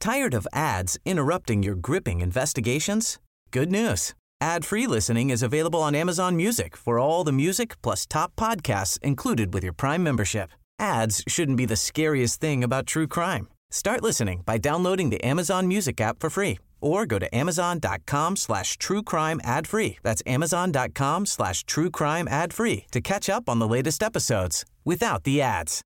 Tired of ads interrupting your gripping investigations? Good news. Ad-free listening is available on Amazon Music for all the music plus top podcasts included with your Prime membership. Ads shouldn't be the scariest thing about true crime. Start listening by downloading the Amazon Music app for free or go to amazon.com/truecrime ad-free. That's amazon.com/truecrime ad-free to catch up on the latest episodes without the ads.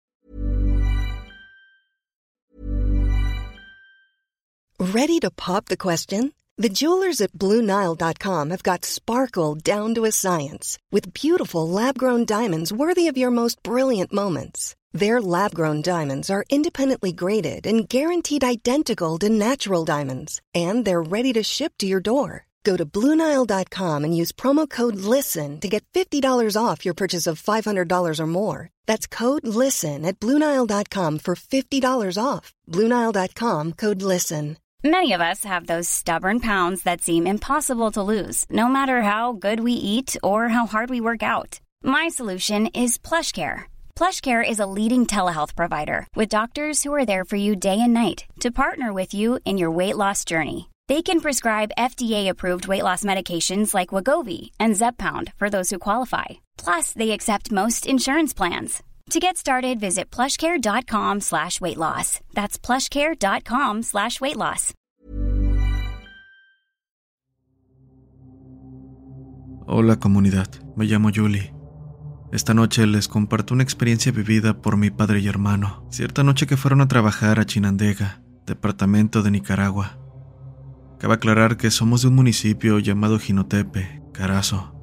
Ready to pop the question? The jewelers at BlueNile.com have got sparkle down to a science with beautiful lab-grown diamonds worthy of your most brilliant moments. Their lab-grown diamonds are independently graded and guaranteed identical to natural diamonds, and they're ready to ship to your door. Go to BlueNile.com and use promo code LISTEN to get $50 off your purchase of $500 or more. That's code LISTEN at BlueNile.com for $50 off. BlueNile.com, code LISTEN. Many of us have those stubborn pounds that seem impossible to lose, no matter how good we eat or how hard we work out. My solution is PlushCare. PlushCare is a leading telehealth provider with doctors who are there for you day and night to partner with you in your weight loss journey. They can prescribe FDA-approved weight loss medications like Wegovy and Zepbound for those who qualify. Plus, they accept most insurance plans. To get started, visit plushcare.com/weightloss. That's plushcare.com/weightloss. Hola comunidad, me llamo Julie. Esta noche les comparto una experiencia vivida por mi padre y hermano, cierta noche que fueron a trabajar a Chinandega, departamento de Nicaragua. Cabe aclarar que somos de un municipio llamado Jinotepe, Carazo.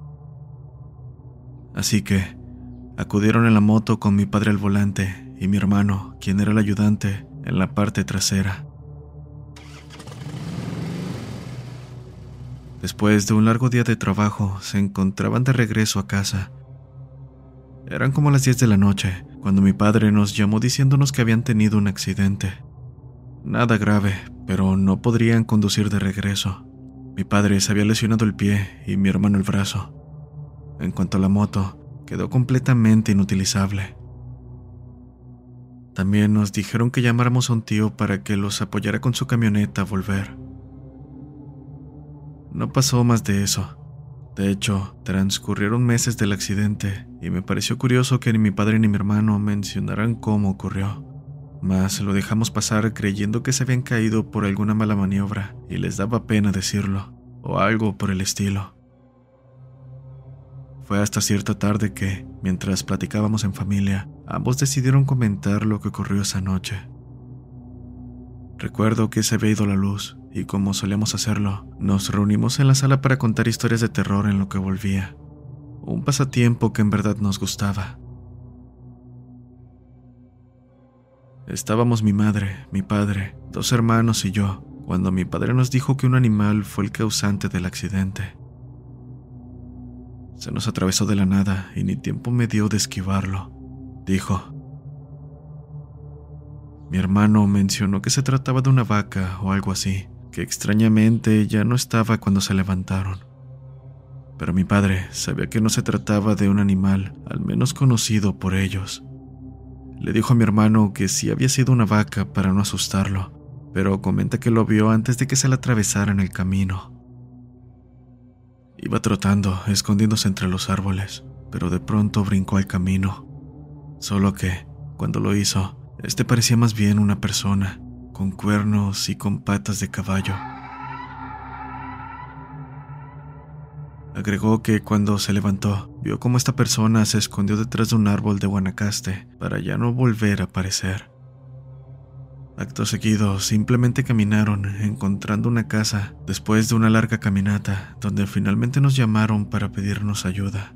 Así que acudieron en la moto con mi padre al volante y mi hermano, quien era el ayudante, en la parte trasera. Después de un largo día de trabajo, se encontraban de regreso a casa. Eran como las 10 de la noche, cuando mi padre nos llamó diciéndonos que habían tenido un accidente. Nada grave, pero no podrían conducir de regreso. Mi padre se había lesionado el pie y mi hermano el brazo. En cuanto a la moto, quedó completamente inutilizable. También nos dijeron que llamáramos a un tío para que los apoyara con su camioneta a volver. No pasó más de eso. De hecho, transcurrieron meses del accidente y me pareció curioso que ni mi padre ni mi hermano mencionaran cómo ocurrió. Mas lo dejamos pasar creyendo que se habían caído por alguna mala maniobra y les daba pena decirlo, o algo por el estilo. Fue hasta cierta tarde que, mientras platicábamos en familia, ambos decidieron comentar lo que ocurrió esa noche. Recuerdo que se había ido la luz y, como solíamos hacerlo, nos reunimos en la sala para contar historias de terror en lo que volvía. Un pasatiempo que en verdad nos gustaba. Estábamos mi madre, mi padre, 2 hermanos y yo, cuando mi padre nos dijo que un animal fue el causante del accidente. Se nos atravesó de la nada y ni tiempo me dio de esquivarlo, dijo. Mi hermano mencionó que se trataba de una vaca o algo así, que extrañamente ya no estaba cuando se levantaron. Pero mi padre sabía que no se trataba de un animal, al menos conocido por ellos. Le dijo a mi hermano que sí había sido una vaca para no asustarlo, pero comenta que lo vio antes de que se le atravesara en el camino. Iba trotando, escondiéndose entre los árboles, pero de pronto brincó al camino. Solo que, cuando lo hizo, este parecía más bien una persona, con cuernos y con patas de caballo. Agregó que cuando se levantó, vio cómo esta persona se escondió detrás de un árbol de Guanacaste para ya no volver a aparecer. Acto seguido, simplemente caminaron, encontrando una casa, después de una larga caminata, donde finalmente nos llamaron para pedirnos ayuda.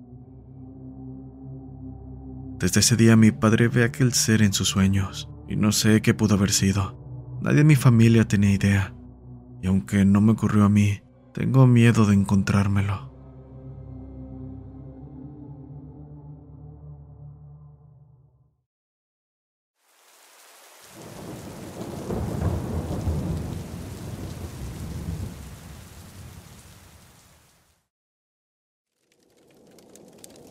Desde ese día mi padre ve a aquel ser en sus sueños, y no sé qué pudo haber sido. Nadie en mi familia tenía idea, y aunque no me ocurrió a mí, tengo miedo de encontrármelo.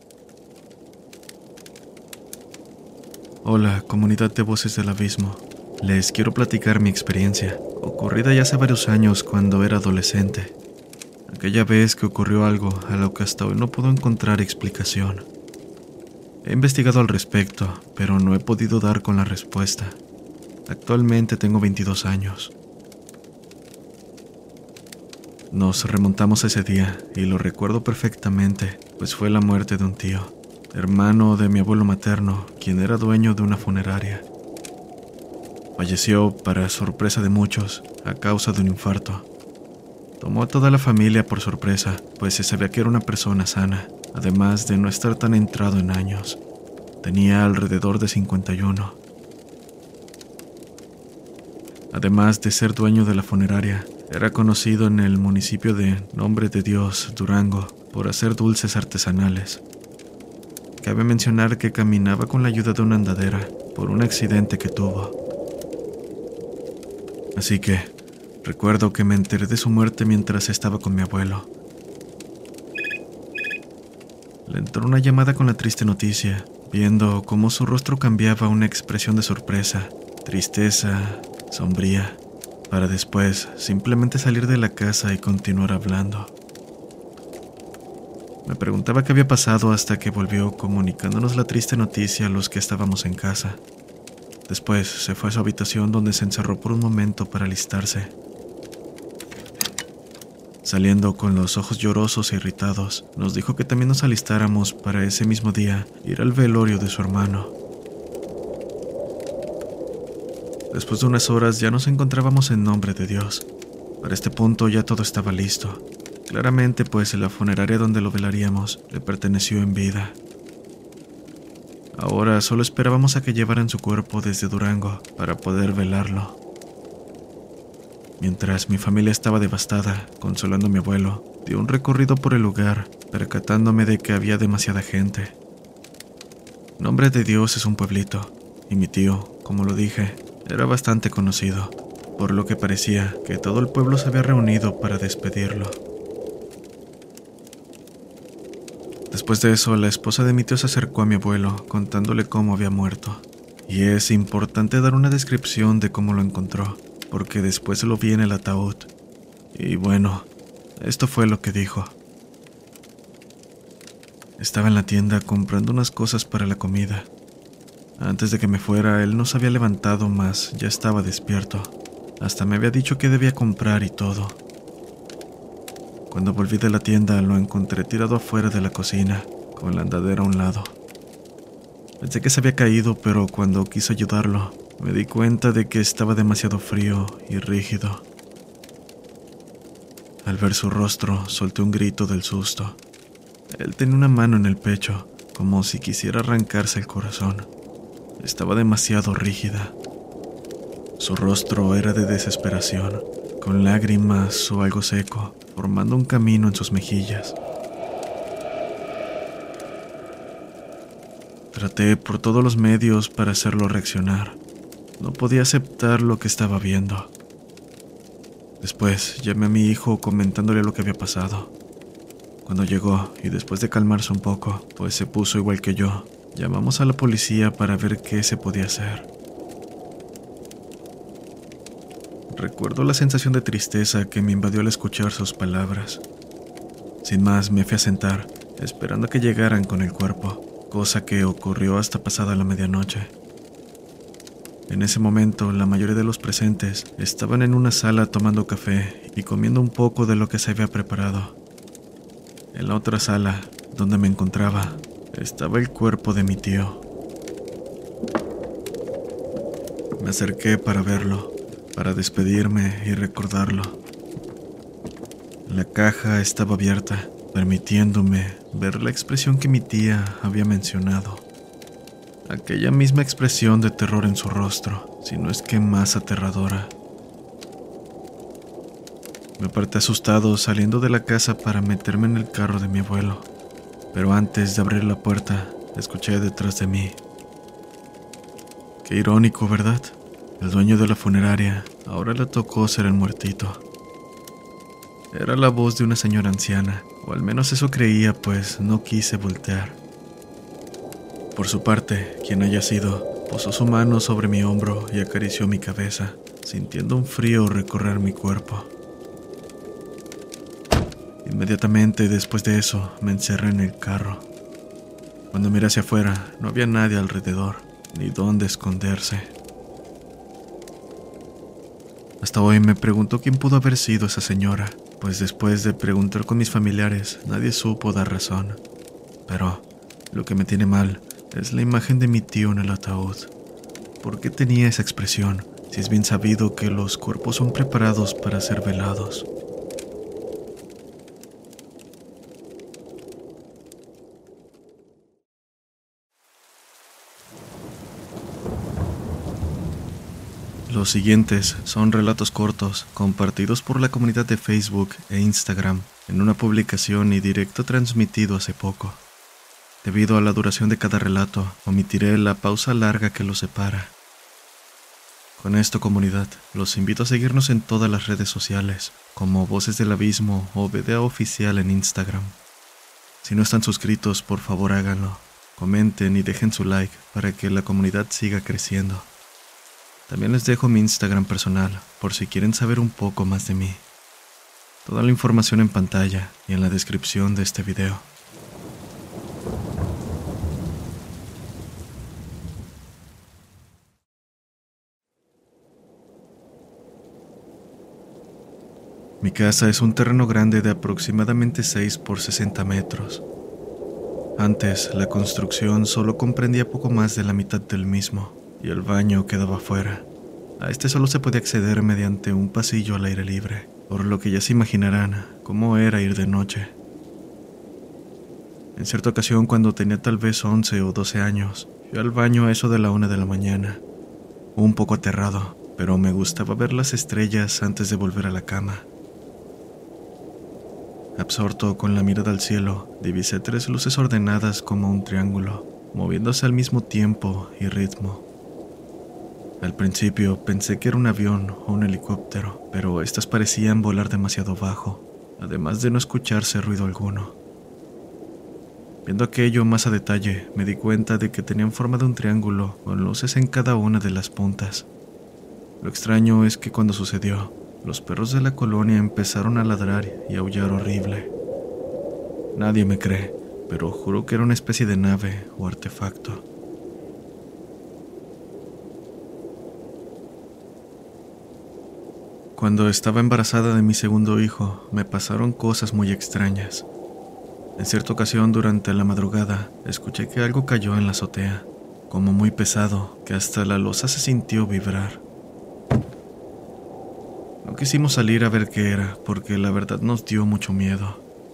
Hola, comunidad de Voces del Abismo. les quiero platicar mi experiencia, ocurrida ya hace varios años cuando era adolescente. Aquella vez que ocurrió algo a lo que hasta hoy no puedo encontrar explicación. He investigado al respecto, pero no he podido dar con la respuesta. Actualmente tengo 22 años. Nos remontamos a ese día y lo recuerdo perfectamente, pues fue la muerte de un tío, hermano de mi abuelo materno, quien era dueño de una funeraria. Falleció, para sorpresa de muchos, a causa de un infarto. Tomó a toda la familia por sorpresa, pues se sabía que era una persona sana, además de no estar tan entrado en años. Tenía alrededor de 51. Además de ser dueño de la funeraria, era conocido en el municipio de Nombre de Dios, Durango, por hacer dulces artesanales. Cabe mencionar que caminaba con la ayuda de una andadera por un accidente que tuvo. Así que recuerdo que me enteré de su muerte mientras estaba con mi abuelo. Le entró una llamada con la triste noticia, viendo cómo su rostro cambiaba a una expresión de sorpresa, tristeza, sombría, para después simplemente salir de la casa y continuar hablando. Me preguntaba qué había pasado hasta que volvió comunicándonos la triste noticia a los que estábamos en casa. Después se fue a su habitación donde se encerró por un momento para alistarse. Saliendo con los ojos llorosos e irritados, nos dijo que también nos alistáramos para ese mismo día ir al velorio de su hermano. Después de unas horas ya nos encontrábamos en Nombre de Dios. Para este punto ya todo estaba listo. Claramente, pues la funeraria donde lo velaríamos le perteneció en vida. Ahora solo esperábamos a que llevaran su cuerpo desde Durango para poder velarlo. Mientras mi familia estaba devastada, consolando a mi abuelo, di un recorrido por el lugar, percatándome de que había demasiada gente. Nombre de Dios es un pueblito, y mi tío, como lo dije, era bastante conocido, por lo que parecía que todo el pueblo se había reunido para despedirlo. Después de eso, la esposa de mi tío se acercó a mi abuelo, contándole cómo había muerto. Y es importante dar una descripción de cómo lo encontró, porque después lo vi en el ataúd. Y bueno, esto fue lo que dijo. Estaba en la tienda comprando unas cosas para la comida. Antes de que me fuera, él no se había levantado más, ya estaba despierto. Hasta me había dicho qué debía comprar y todo. Cuando volví de la tienda, lo encontré tirado afuera de la cocina, con la andadera a un lado. Pensé que se había caído, pero cuando quise ayudarlo, me di cuenta de que estaba demasiado frío y rígido. Al ver su rostro, solté un grito del susto. Él tenía una mano en el pecho, como si quisiera arrancarse el corazón. Estaba demasiado rígida. Su rostro era de desesperación, con lágrimas o algo seco, formando un camino en sus mejillas. Traté por todos los medios para hacerlo reaccionar. No podía aceptar lo que estaba viendo. Después llamé a mi hijo comentándole lo que había pasado. Cuando llegó, y después de calmarse un poco, pues se puso igual que yo, llamamos a la policía para ver qué se podía hacer. Recuerdo la sensación de tristeza que me invadió al escuchar sus palabras. Sin más, me fui a sentar, esperando a que llegaran con el cuerpo, cosa que ocurrió hasta pasada la medianoche. En ese momento, la mayoría de los presentes estaban en una sala tomando café y comiendo un poco de lo que se había preparado. En la otra sala, donde me encontraba, estaba el cuerpo de mi tío. Me acerqué para verlo, para despedirme y recordarlo. La caja estaba abierta, permitiéndome ver la expresión que mi tía había mencionado. Aquella misma expresión de terror en su rostro, si no es que más aterradora. Me aparté asustado saliendo de la casa para meterme en el carro de mi abuelo, pero antes de abrir la puerta, escuché detrás de mí. Qué irónico, ¿verdad? El dueño de la funeraria ahora le tocó ser el muertito. Era la voz de una señora anciana, o al menos eso creía, pues no quise voltear. Por su parte, quien haya sido, Posó su mano sobre mi hombro y acarició mi cabeza, sintiendo un frío recorrer mi cuerpo. Inmediatamente después de eso, me encerré en el carro. Cuando miré hacia afuera, no había nadie alrededor, ni dónde esconderse. Hasta hoy me pregunto quién pudo haber sido esa señora, pues después de preguntar con mis familiares, nadie supo dar razón. Pero lo que me tiene mal es la imagen de mi tío en el ataúd. ¿Por qué tenía esa expresión, si es bien sabido que los cuerpos son preparados para ser velados? Los siguientes son relatos cortos compartidos por la comunidad de Facebook e Instagram en una publicación y directo transmitido hace poco. Debido a la duración de cada relato, omitiré la pausa larga que los separa. Con esto, comunidad, los invito a seguirnos en todas las redes sociales, como Voces del Abismo o BDA Oficial en Instagram. Si no están suscritos, por favor háganlo. Comenten y dejen su like para que la comunidad siga creciendo. También les dejo mi Instagram personal, por si quieren saber un poco más de mí. Toda la información en pantalla y en la descripción de este video. Mi casa es un terreno grande de aproximadamente 6 por 60 metros. Antes, la construcción solo comprendía poco más de la mitad del mismo, y el baño quedaba afuera. A este solo se podía acceder mediante un pasillo al aire libre, por lo que ya se imaginarán cómo era ir de noche. En cierta ocasión, cuando tenía tal vez 11 o 12 años, fui al baño a eso de la 1 de la mañana. Un poco aterrado, pero me gustaba ver las estrellas antes de volver a la cama. Absorto con la mirada al cielo, divisé 3 luces ordenadas como un triángulo, moviéndose al mismo tiempo y ritmo. Al principio pensé que era un avión o un helicóptero, pero estas parecían volar demasiado bajo, además de no escucharse ruido alguno. Viendo aquello más a detalle, me di cuenta de que tenían forma de un triángulo con luces en cada una de las puntas. Lo extraño es que cuando sucedió, los perros de la colonia empezaron a ladrar y aullar horrible. Nadie me cree, pero juro que era una especie de nave o artefacto. Cuando estaba embarazada de mi segundo hijo, me pasaron cosas muy extrañas. En cierta ocasión, durante la madrugada, escuché que algo cayó en la azotea, como muy pesado, que hasta la losa se sintió vibrar. No quisimos salir a ver qué era, porque la verdad nos dio mucho miedo.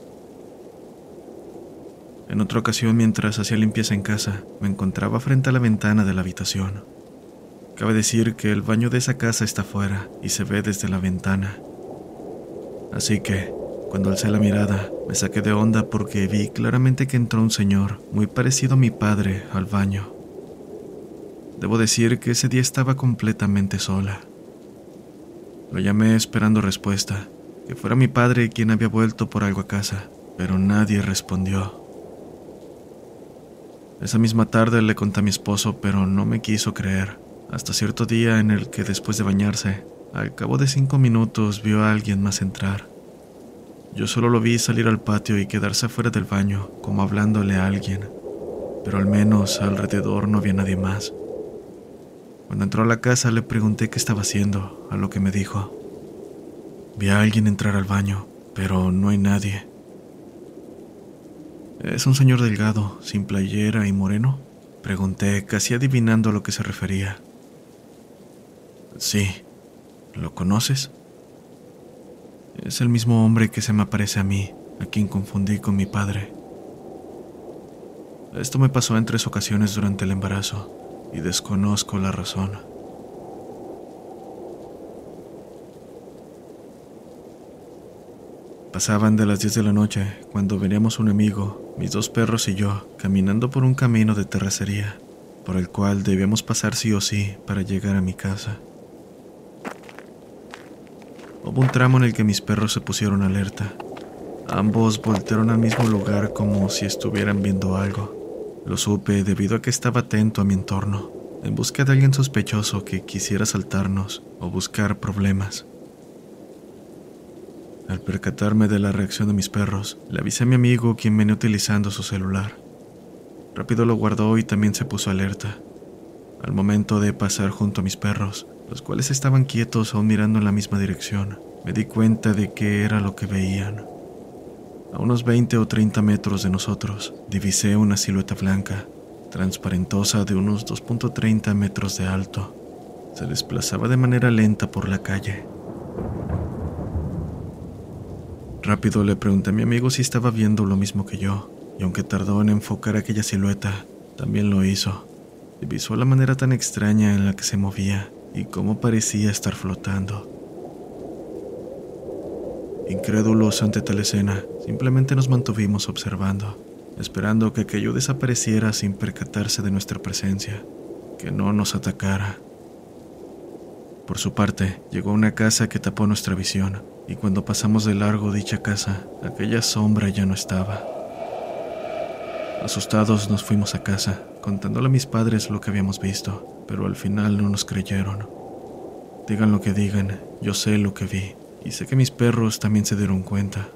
En otra ocasión, mientras hacía limpieza en casa, me encontraba frente a la ventana de la habitación. Cabe decir que el baño de esa casa está afuera y se ve desde la ventana. Así que, cuando alcé la mirada, me saqué de onda porque vi claramente que entró un señor muy parecido a mi padre al baño. Debo decir que ese día estaba completamente sola. Lo llamé esperando respuesta, que fuera mi padre quien había vuelto por algo a casa, pero nadie respondió. Esa misma tarde le conté a mi esposo, pero no me quiso creer, hasta cierto día en el que después de bañarse, al cabo de 5 minutos vio a alguien más entrar. Yo solo lo vi salir al patio y quedarse afuera del baño, como hablándole a alguien, pero al menos alrededor no había nadie más. Cuando entró a la casa le pregunté qué estaba haciendo, a lo que me dijo: vi a alguien entrar al baño, pero no hay nadie. ¿Es un señor delgado, sin playera y moreno?, pregunté, casi adivinando a lo que se refería. Sí. ¿Lo conoces? Es el mismo hombre que se me aparece a mí, a quien confundí con mi padre. Esto me pasó en 3 ocasiones durante el embarazo, y desconozco la razón. Pasaban de las 10 de la noche cuando veníamos un amigo, mis 2 perros y yo, caminando por un camino de terracería, por el cual debíamos pasar sí o sí para llegar a mi casa. Hubo un tramo en el que mis perros se pusieron alerta. Ambos voltearon al mismo lugar como si estuvieran viendo algo. Lo supe debido a que estaba atento a mi entorno. en busca de alguien sospechoso que quisiera asaltarnos o buscar problemas. Al percatarme de la reacción de mis perros, le avisé a mi amigo, quien venía utilizando su celular. Rápido lo guardó y también se puso alerta. Al momento de pasar junto a mis perros, los cuales estaban quietos aún mirando en la misma dirección, me di cuenta de qué era lo que veían. A unos 20 o 30 metros de nosotros, divisé una silueta blanca, transparentosa de unos 2.30 metros de alto. Se desplazaba de manera lenta por la calle. Rápido le pregunté a mi amigo si estaba viendo lo mismo que yo, y aunque tardó en enfocar aquella silueta, también lo hizo. Divisó la manera tan extraña en la que se movía y cómo parecía estar flotando. Incrédulos ante tal escena, simplemente nos mantuvimos observando, esperando que aquello desapareciera sin percatarse de nuestra presencia, que no nos atacara. Por su parte, llegó a una casa que tapó nuestra visión, y cuando pasamos de largo dicha casa, aquella sombra ya no estaba. Asustados nos fuimos a casa, contándole a mis padres lo que habíamos visto, pero al final no nos creyeron. Digan lo que digan, yo sé lo que vi, y sé que mis perros también se dieron cuenta.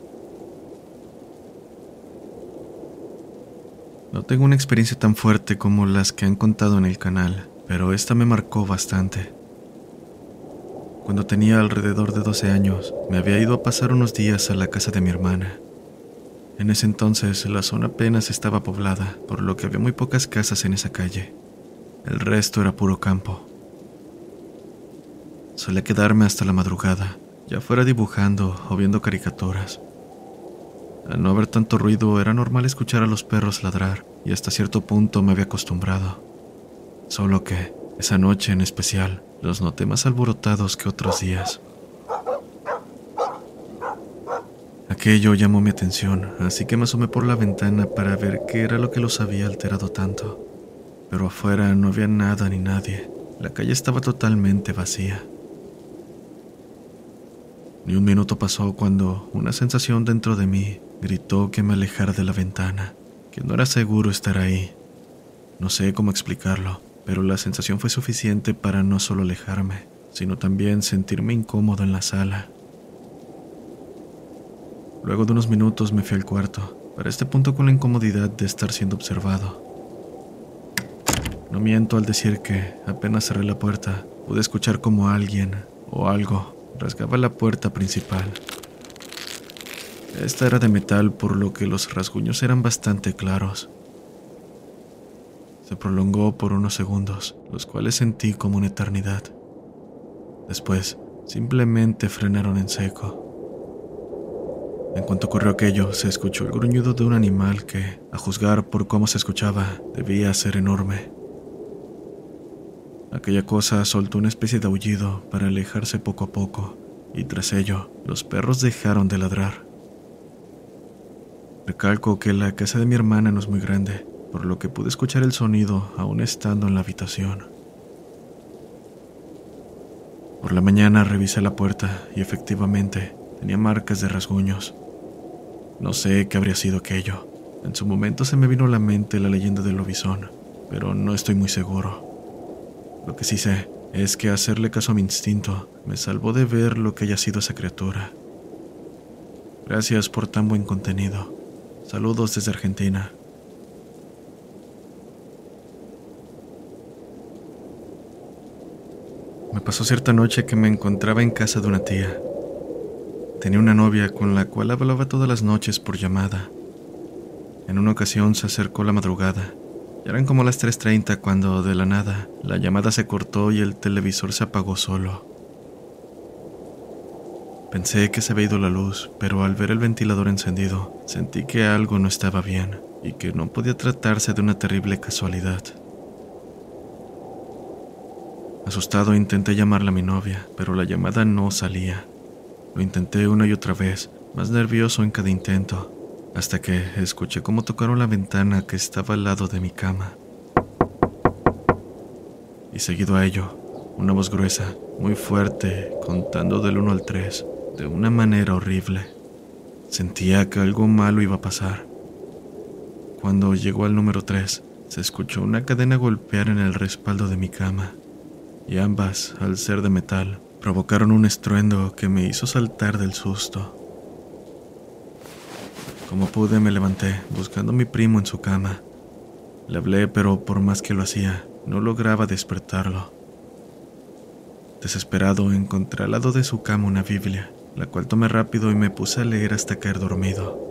No tengo una experiencia tan fuerte como las que han contado en el canal, pero esta me marcó bastante. Cuando tenía alrededor de 12 años, me había ido a pasar unos días a la casa de mi hermana. En ese entonces, la zona apenas estaba poblada, por lo que había muy pocas casas en esa calle. El resto era puro campo. Solía quedarme hasta la madrugada, ya fuera dibujando o viendo caricaturas. Al no haber tanto ruido, era normal escuchar a los perros ladrar, y hasta cierto punto me había acostumbrado. Solo que, esa noche en especial, los noté más alborotados que otros días. Aquello llamó mi atención, así que me asomé por la ventana para ver qué era lo que los había alterado tanto. Pero afuera no había nada ni nadie. La calle estaba totalmente vacía. Ni un minuto pasó cuando una sensación dentro de mí gritó que me alejara de la ventana, que no era seguro estar ahí. No sé cómo explicarlo, pero la sensación fue suficiente para no solo alejarme, sino también sentirme incómodo en la sala. Luego de unos minutos me fui al cuarto, para este punto con la incomodidad de estar siendo observado. No miento al decir que, apenas cerré la puerta, pude escuchar como alguien, o algo, rasgaba la puerta principal. Esta era de metal, por lo que los rasguños eran bastante claros. Se prolongó por unos segundos, los cuales sentí como una eternidad. Después, simplemente frenaron en seco. En cuanto ocurrió aquello, se escuchó el gruñido de un animal que, a juzgar por cómo se escuchaba, debía ser enorme. Aquella cosa soltó una especie de aullido para alejarse poco a poco, y tras ello, los perros dejaron de ladrar. Recalco que la casa de mi hermana no es muy grande, por lo que pude escuchar el sonido aún estando en la habitación. Por la mañana revisé la puerta y efectivamente tenía marcas de rasguños. No sé qué habría sido aquello. En su momento se me vino a la mente la leyenda del lobizón, pero no estoy muy seguro. Lo que sí sé es que hacerle caso a mi instinto me salvó de ver lo que haya sido esa criatura. Gracias por tan buen contenido. Saludos desde Argentina. Me pasó cierta noche que me encontraba en casa de una tía. Tenía una novia con la cual hablaba todas las noches por llamada. En una ocasión se acercó la madrugada. Ya eran como las 3:30 cuando, de la nada, la llamada se cortó y el televisor se apagó solo. Pensé que se había ido la luz, pero al ver el ventilador encendido, sentí que algo no estaba bien y que no podía tratarse de una terrible casualidad. Asustado intenté llamarle a mi novia, pero la llamada no salía. Lo intenté una y otra vez, más nervioso en cada intento, hasta que escuché cómo tocaron la ventana que estaba al lado de mi cama. Y seguido a ello, una voz gruesa, muy fuerte, contando del 1 al 3, de una manera horrible. Sentía que algo malo iba a pasar. Cuando llegó al número 3, se escuchó una cadena golpear en el respaldo de mi cama, y ambas, al ser de metal, provocaron un estruendo que me hizo saltar del susto. Como pude me levanté, buscando a mi primo en su cama. Le hablé, pero por más que lo hacía, no lograba despertarlo. Desesperado, encontré al lado de su cama una Biblia, la cual tomé rápido y me puse a leer hasta caer dormido.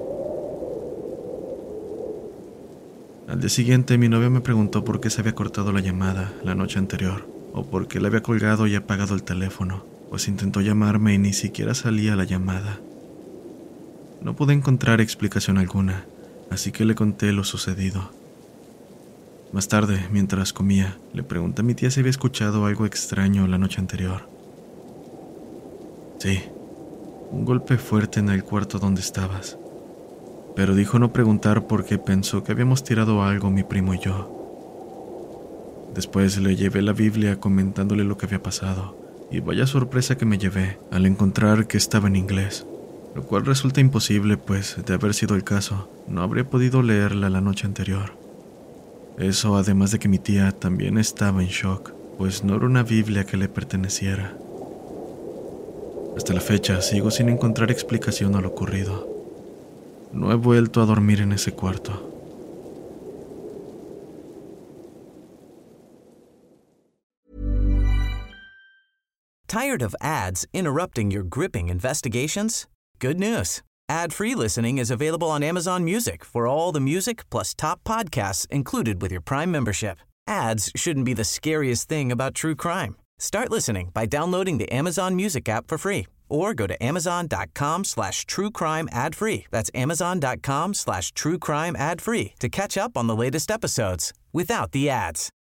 Al día siguiente, mi novia me preguntó por qué se había cortado la llamada la noche anterior, o por qué le había colgado y apagado el teléfono, pues intentó llamarme y ni siquiera salía la llamada. No pude encontrar explicación alguna, así que le conté lo sucedido. Más tarde, mientras comía, le pregunté a mi tía si había escuchado algo extraño la noche anterior. Sí, un golpe fuerte en el cuarto donde estabas, pero dijo no preguntar porque pensó que habíamos tirado algo mi primo y yo. Después le llevé la Biblia comentándole lo que había pasado, y vaya sorpresa que me llevé al encontrar que estaba en inglés, lo cual resulta imposible, pues, de haber sido el caso, no habría podido leerla la noche anterior. Eso además de que mi tía también estaba en shock, pues no era una Biblia que le perteneciera. Hasta la fecha sigo sin encontrar explicación a lo ocurrido. No he vuelto a dormir en ese cuarto. Tired of ads interrupting your gripping investigations? Good news. Ad-free listening is available on Amazon Music for all the music plus top podcasts included with your Prime membership. Ads shouldn't be the scariest thing about true crime. Start listening by downloading the Amazon Music app for free or go to amazon.com/truecrime ad-free. That's amazon.com/truecrime ad-free to catch up on the latest episodes without the ads.